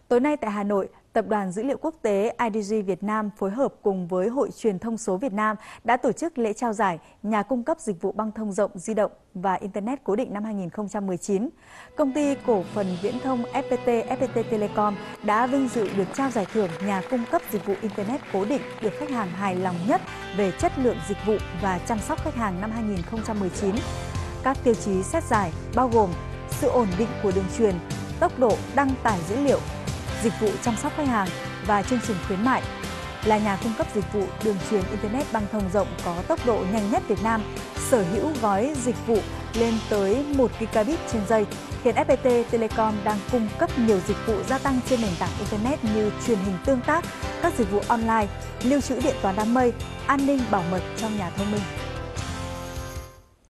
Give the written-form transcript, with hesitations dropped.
Tối nay tại Hà Nội, Tập đoàn Dữ liệu Quốc tế IDG Việt Nam phối hợp cùng với Hội Truyền thông số Việt Nam đã tổ chức lễ trao giải Nhà cung cấp dịch vụ băng thông rộng di động và Internet cố định năm 2019. Công ty cổ phần viễn thông FPT Telecom đã vinh dự được trao giải thưởng Nhà cung cấp dịch vụ Internet cố định được khách hàng hài lòng nhất về chất lượng dịch vụ và chăm sóc khách hàng năm 2019. Các tiêu chí xét giải bao gồm sự ổn định của đường truyền, tốc độ đăng tải dữ liệu, dịch vụ chăm sóc khách hàng và chương trình khuyến mại. Là nhà cung cấp dịch vụ đường truyền Internet băng thông rộng có tốc độ nhanh nhất Việt Nam, sở hữu gói dịch vụ lên tới 1 gigabit trên giây. Hiện FPT Telecom đang cung cấp nhiều dịch vụ gia tăng trên nền tảng Internet như truyền hình tương tác, các dịch vụ online, lưu trữ điện toán đám mây, an ninh bảo mật trong nhà thông minh.